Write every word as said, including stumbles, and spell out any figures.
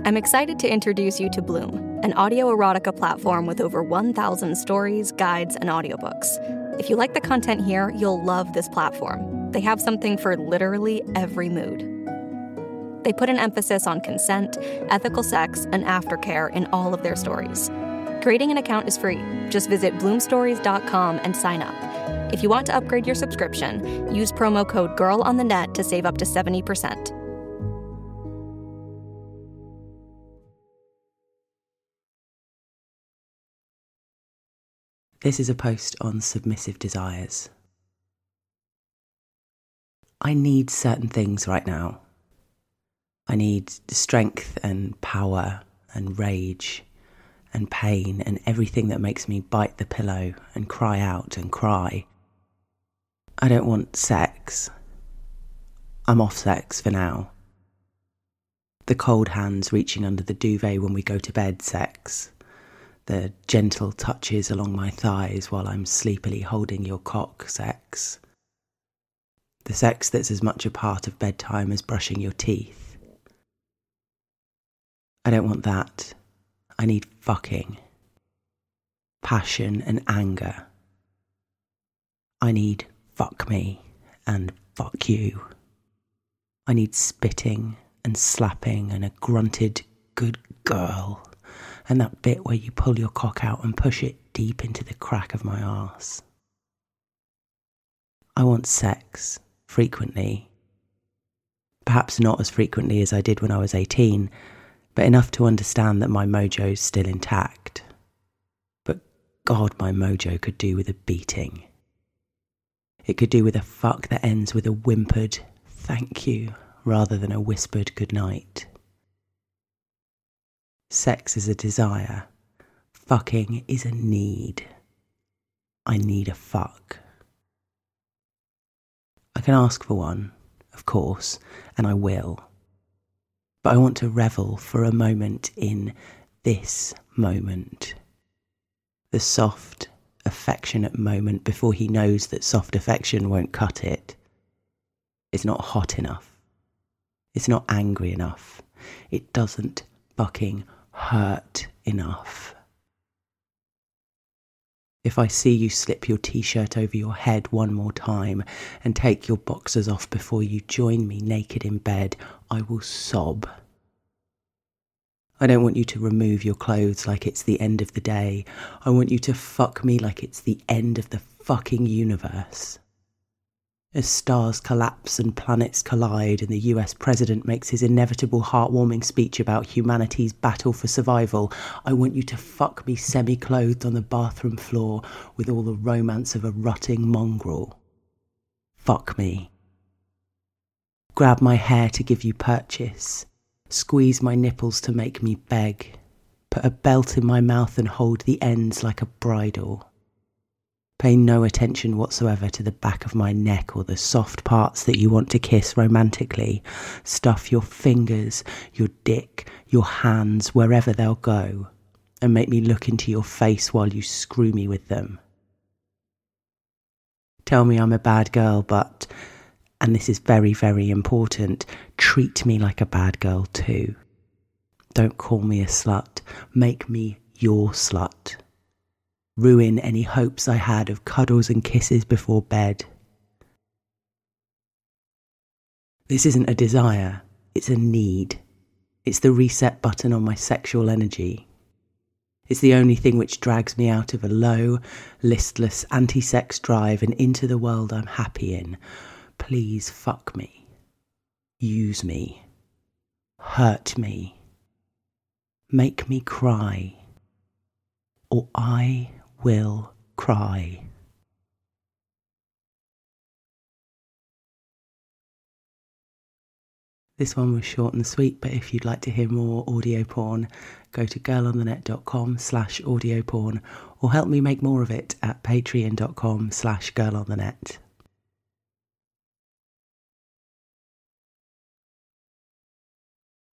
I'm excited to introduce you to Bloom, an audio erotica platform with over one thousand stories, guides, and audiobooks. If you like the content here, you'll love this platform. They have something for literally every mood. They put an emphasis on consent, ethical sex, and aftercare in all of their stories. Creating an account is free. Just visit bloom stories dot com and sign up. If you want to upgrade your subscription, use promo code GIRLONTHENET to save up to seventy percent. This is a post on submissive desires. I need certain things right now. I need strength and power and rage and pain and everything that makes me bite the pillow and cry out and cry. I don't want sex. I'm off sex for now. The cold hands reaching under the duvet when we go to bed sex. The gentle touches along my thighs while I'm sleepily holding your cock sex. The sex that's as much a part of bedtime as brushing your teeth. I don't want that. I need fucking. Passion and anger. I need fuck me and fuck you. I need spitting and slapping and a grunted good girl. And that bit where you pull your cock out and push it deep into the crack of my arse. I want sex, frequently. Perhaps not as frequently as I did when I was eighteen, but enough to understand that my mojo's still intact. But God, my mojo could do with a beating. It could do with a fuck that ends with a whimpered thank you rather than a whispered goodnight. Sex is a desire. Fucking is a need. I need a fuck. I can ask for one, of course, and I will. But I want to revel for a moment in this moment. The soft, affectionate moment before he knows that soft affection won't cut it. It's not hot enough. It's not angry enough. It doesn't fucking hurt enough. If I see you slip your t-shirt over your head one more time and take your boxers off before you join me naked in bed, I will sob. I don't want you to remove your clothes like it's the end of the day. I want you to fuck me like it's the end of the fucking universe. As stars collapse and planets collide and the U S president makes his inevitable heartwarming speech about humanity's battle for survival, I want you to fuck me semi-clothed on the bathroom floor with all the romance of a rutting mongrel. Fuck me. Grab my hair to give you purchase. Squeeze my nipples to make me beg. Put a belt in my mouth and hold the ends like a bridle. Pay no attention whatsoever to the back of my neck or the soft parts that you want to kiss romantically. Stuff your fingers, your dick, your hands, wherever they'll go, and make me look into your face while you screw me with them. Tell me I'm a bad girl, but, and this is very, very important, treat me like a bad girl too. Don't call me a slut. Make me your slut. Ruin any hopes I had of cuddles and kisses before bed. This isn't a desire, it's a need. It's the reset button on my sexual energy. It's the only thing which drags me out of a low, listless, anti-sex drive and into the world I'm happy in. Please fuck me. Use me. Hurt me. Make me cry. Or I will cry. This one was short and sweet, but if you'd like to hear more audio porn, go to girlonthenet.com slash audio porn or help me make more of it at patreon.com slash girlonthenet.